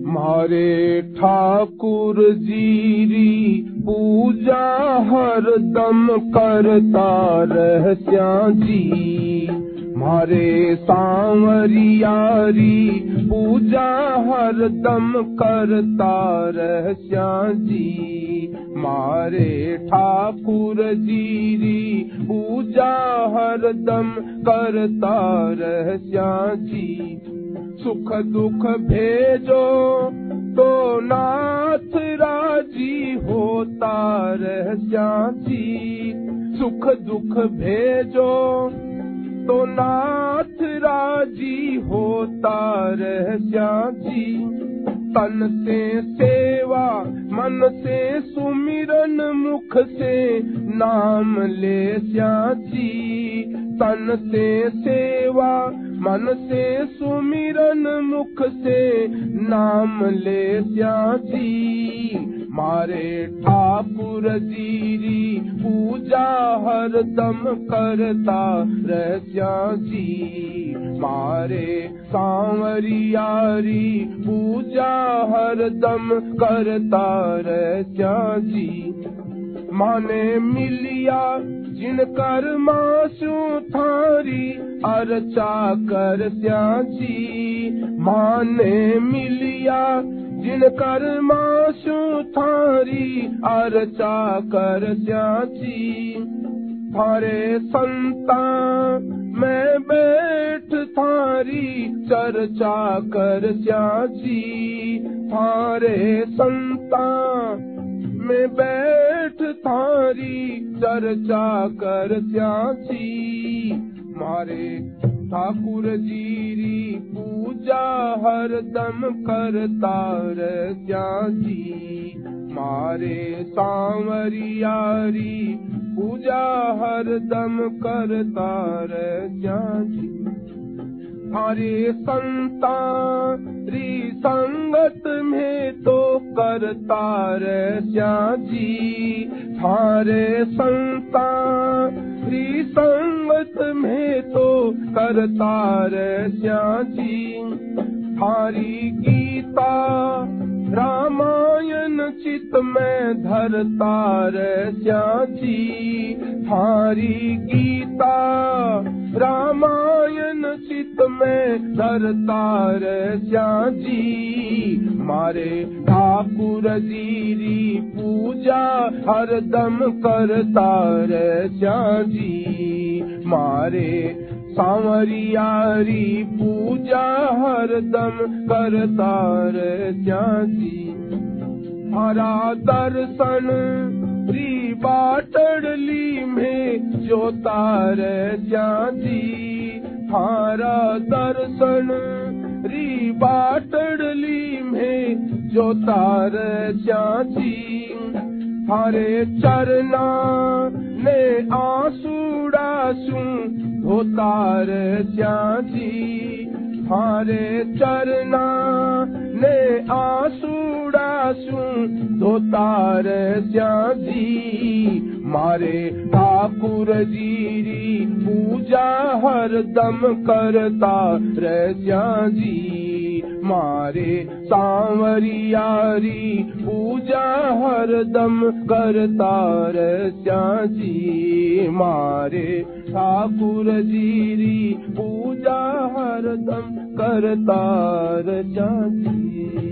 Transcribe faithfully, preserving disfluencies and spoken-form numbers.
मारे ठाकुर जीरी पूजा हरदम करता रहस्या जी। मारे सांवरियारी पूजा हरदम करता रहस्या जी। मारे ठाकुर जीरी पूजा हरदम करता रहस्या जी। सुख दुख भेजो तो नाथ राजी होता रहस्या जी। सुख दुख भेजो तो नाथ राजी होता रहस्या जी। तन से सेवा मन से सुमिरन मुख से नाम ले स्या जी। तन से सेवा मन से सुमिरन मुख से नाम ले स्या जी। मारे ठाकुर जीरी पूजा हरदम करता रहस्या जी। मारे सांवरियारी पूजा हरदम करता रहस्या जी। माने मिलिया जिनकर मासू थारी अर्चा कर स्या जी। माने मिलिया जिनकर मासू थारी अर्चा कर स्या जी। थारे संता मैं बैठ थारी चर्चा कर स्या जी। थारे संता में बैठ थारी चर्चा कर स्या जी। मारे ठाकुर जीरी पूजा हरदम करता रहस्या जी। मारे सांवरियारी पूजा हरदम करता रहस्या जी। थारे संता री संगत में तो करता रहस्या जी। थारे संता री संगत में तो करता रहस्या जी। थारी गीता रामायण चित में धरता रहस्या जी। थारी गीता रामायण चित में धरता रहस्या जी। मारे ठाकुर जीरी पूजा हरदम करता रहस्या जी। मारे सांवरियारी पूजा हरदम करता रहस्या जी। हरा दर्शन री बाटड़ली में जोता रहस्या जी। हरा दर्शन री बाटड़ली में जोता रहस्या जी। हरे चरना ने आंसुड़ासू धोता रहस्या जी। हरे चरना ने आंसुड़ासू धोता रहस्या जी। मारे ठाकुर जीरी पूजा हरदम करता रहस्या जी। मारे सांवरियारी पूजा हरदम करता रहस्या जी। मारे ठाकुर जीरी पूजा हरदम करता रहस्या जी।